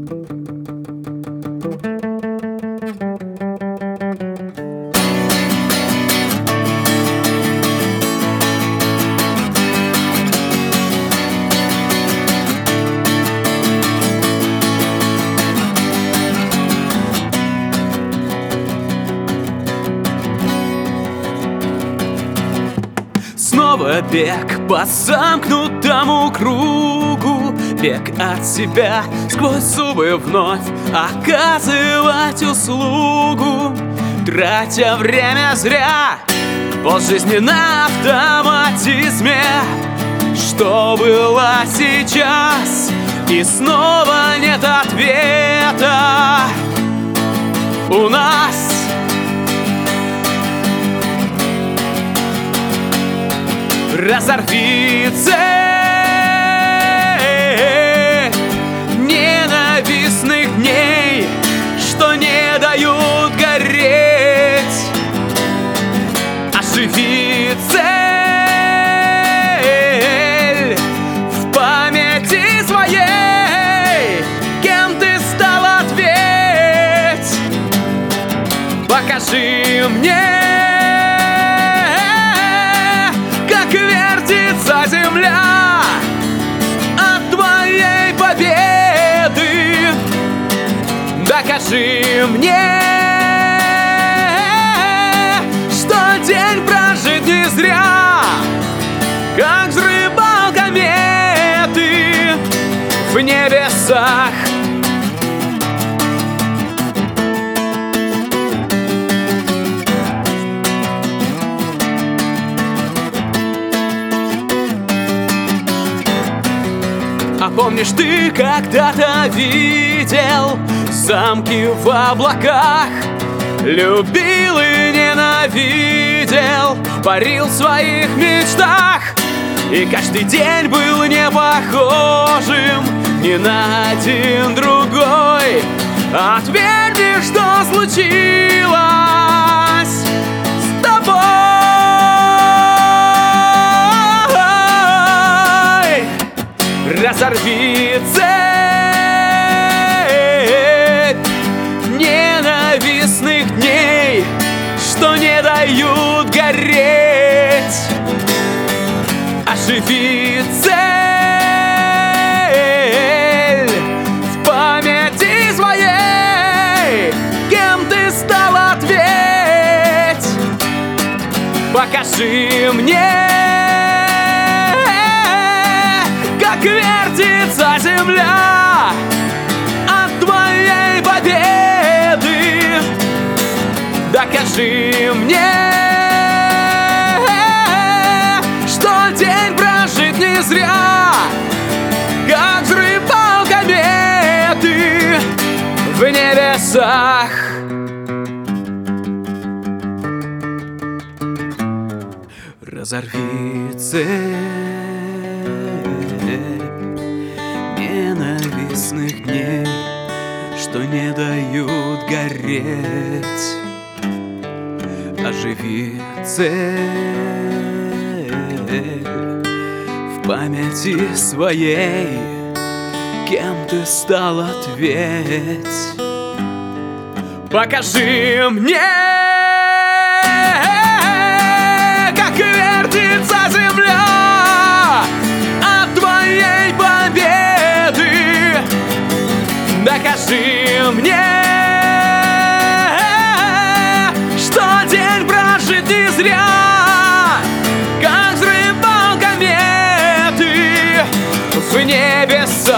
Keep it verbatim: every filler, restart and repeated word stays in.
Снова бег по замкнутому кругу, бег от себя, сквозь зубы вновь оказывать услугу, тратя время зря, полжизни на автоматизме. Что было сейчас, и снова нет ответа у нас. Разорви цель ненавистных дней, что не дают гореть. Оживи цель в памяти своей, кем ты стал, ответь. Покажи мне, земля от твоей победы. Докажи мне, что день прожит не зря, как взрывал кометы в небесах. А помнишь, ты когда-то видел замки в облаках, любил и ненавидел, парил в своих мечтах, и каждый день был не похожим ни на один другой. Ответь мне, что случилось с тобой. Разорви цепь ненавистных дней, что не дают гореть. Оживи цель в памяти своей, кем ты стал, ответь. Покажи мне, как вертится земля от твоей победы. Докажи мне, что день прожит не зря, как взрывал кометы в небесах. Разорви цепь ненавистных дней, что не дают гореть. Оживи цель в памяти своей, кем ты стал, ответь. Покажи мне, как вертится земля от твоей победы. Докажи мне, что день прожит не зря, как взрывал кометы в небесах.